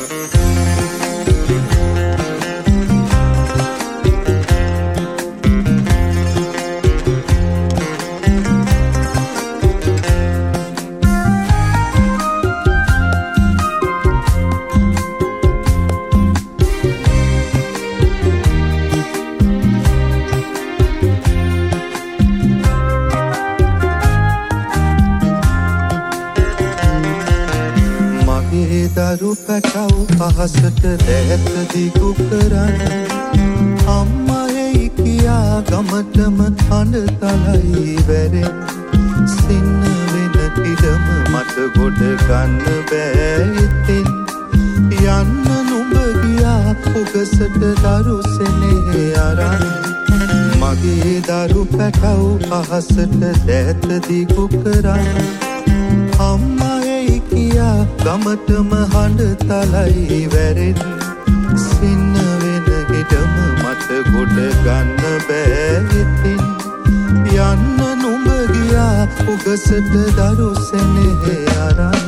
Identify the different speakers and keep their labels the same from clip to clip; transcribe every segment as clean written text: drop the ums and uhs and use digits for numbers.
Speaker 1: දරු පැටව් පහසට දැත දිගු කරන්න අම්මා එයි කියා ගමටම හඬ තලයි වැරෙන් සින්න වෙන ඉඩම මට ගොඩ ගන්න බෑ ඉතින් යන්න නුඹ ගියා උගසට දරු සෙනෙහ අරන් මගේ දරු පැටව් පහසට දැත දිගු කරන්න අම්මා එයි කියා ගමටම හඬ තලයි වැරෙන් සින්න වෙන ඉඩම මට ගොඩ ගන්න බෑ ඉතින් යන්න නුඹ ගියා උගසට දරු සෙනෙහ අරන්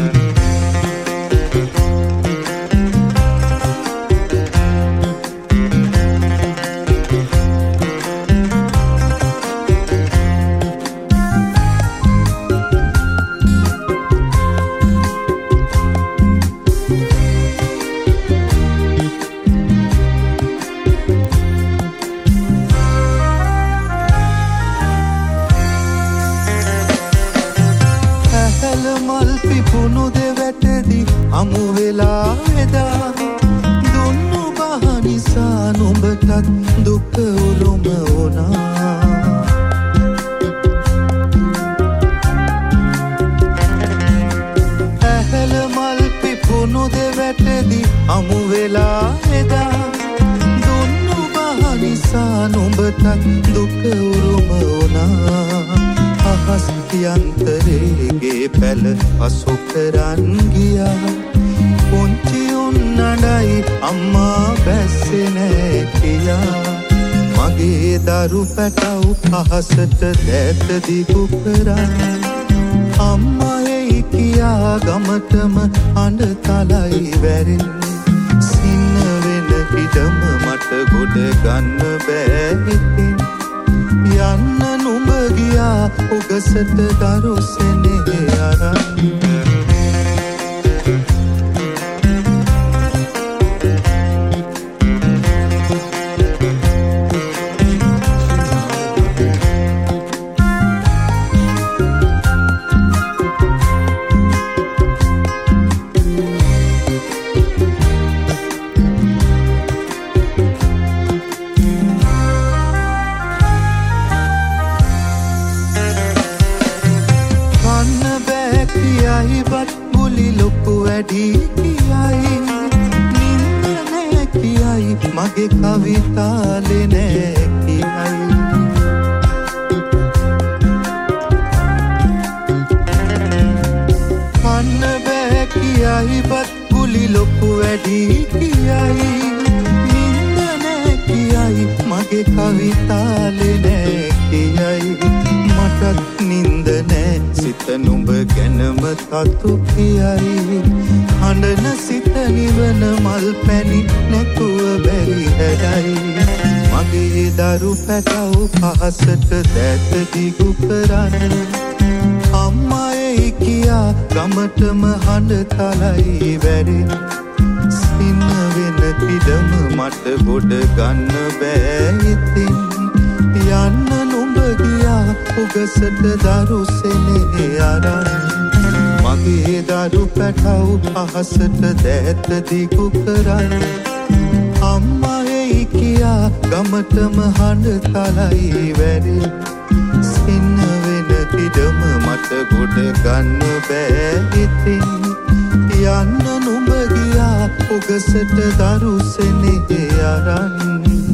Speaker 1: අමු වෙලා වෙදා දුන්නු බහ නිසා නුඹටත් දුක උරුම වුණා ඇහැල මල් පිපුණු දෙවැටදී අමු වෙලා වෙදා දුන්නු බහ නිසා නුඹටත් දුක උරුම වුණා අහස් යන්තරේගේ පැල අසු කරන් ගියා පුංචි උන් නඩයි අම්මා බැස්සේ නෑ කියා මගේ දරු පැටව් අහසට දැත දිගු කරන් අම්මා එයි කියා ගමටම හඬ තලයි වැරෙන් සින්න වෙන ඉඩම මට ගොඩ ගන්න බෑ ඉතින් යන්න නුඹ ගියා උගසට දරු සෙනෙහ අරන් කියයිවත් මුලි ලොකු වැඩි කියයි නින්ද නෑ කියයි මගේ කවිතාලේ නෑ කියයි කන්න බෑ කියයිවත් මුලි ලොකු වැඩි කියයි නින්ද නෑ කියයි මගේ කවිතාලේ නෑ කියයි මටත් නින්ද නෑ සිත නුඹ ගැනම තතු කියයි හඬන සිත නිවන මල් පැණි නැතුව බැරි හැඩයි මගේ දරු පැටව් පහසට දැත දිගු කරන්න අම්මා එයි කියා ගමටම හඬ තලයි වැරෙන් සින්න වෙන ඉඩම මට ගොඩ ගන්න බෑ ඉතින් යන්න නුඹ ගියා උගසට දරු සෙනෙහ අරන් මගේ දරු පැටව් අහසට දැත දිගු කරන් අම්මා එයි කියා ගමටම හඬ තලයි වැරෙන් සින්න වෙන ඉඩම මට ගොඩ ගන්න බෑ ඉතින් යන්න නුඹ ගියා උගසට දරු සෙනෙහ අරන්